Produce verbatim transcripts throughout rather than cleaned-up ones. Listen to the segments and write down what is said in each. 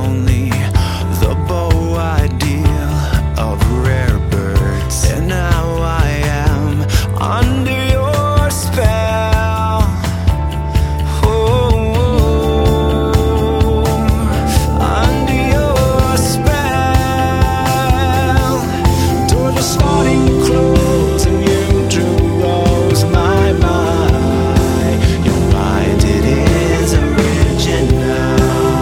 only the bow ideal of rare birds. And now I am under your spell. Oh, under your spell. Doors are starting to close and you drew rose my mind. Your mind, it is original.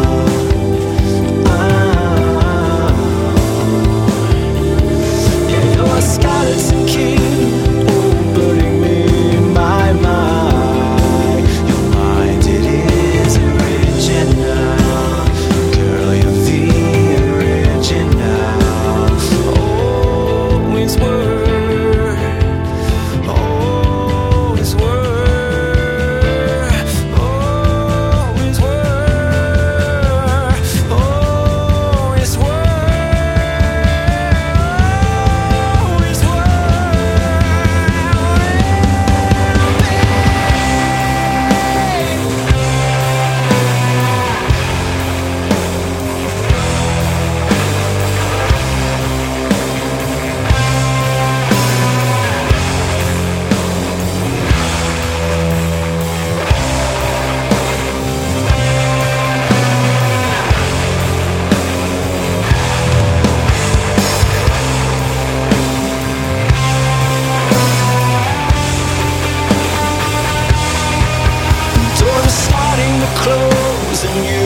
Skeleton king, oh, putting me in my mind. Your mind, it is original. Girl, you're the original. Always were, always were, always were, always were. Doors are starting to close and you